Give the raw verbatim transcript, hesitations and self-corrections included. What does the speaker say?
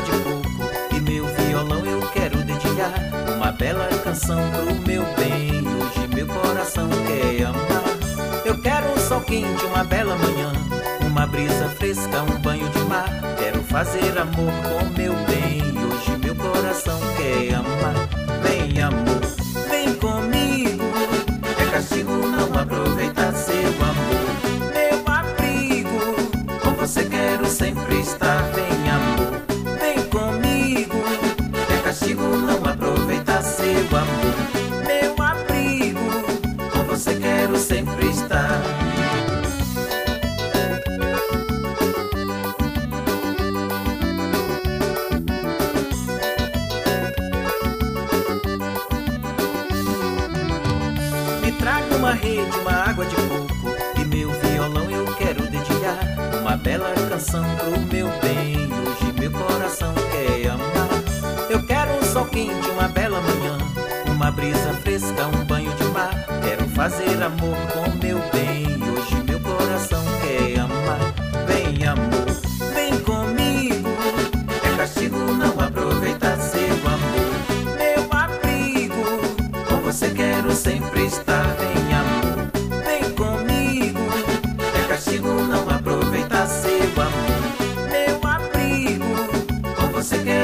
de coco e meu violão eu quero dedilhar uma bela canção pro meu bem. Hoje meu coração quer amar. Eu quero um sol quente, uma bela manhã, uma brisa fresca, um banho de mar. Quero fazer amor com meu bem. Hoje meu coração quer amar. Vem amor, vem comigo. É castigo não aproveitar seu amor. Meu abrigo, com você quero sempre estar. Vem amor, vem comigo. É castigo não aproveitar seu amor. Meu abrigo, com você quero sempre estar. Traga uma rede, uma água de coco e meu violão eu quero dedilhar uma bela canção pro meu bem. Hoje meu coração quer amar. Eu quero um sol quente, uma bela manhã, uma brisa fresca, um banho de mar. Quero fazer amor com meu bem. Hoje meu coração quer amar. Vem amor, vem comigo. É castigo não aproveitar seu amor. Meu abrigo, com você quero sempre estar. Vem amor, vem comigo. É castigo não aproveitar seu amor. Meu abrigo, com você quero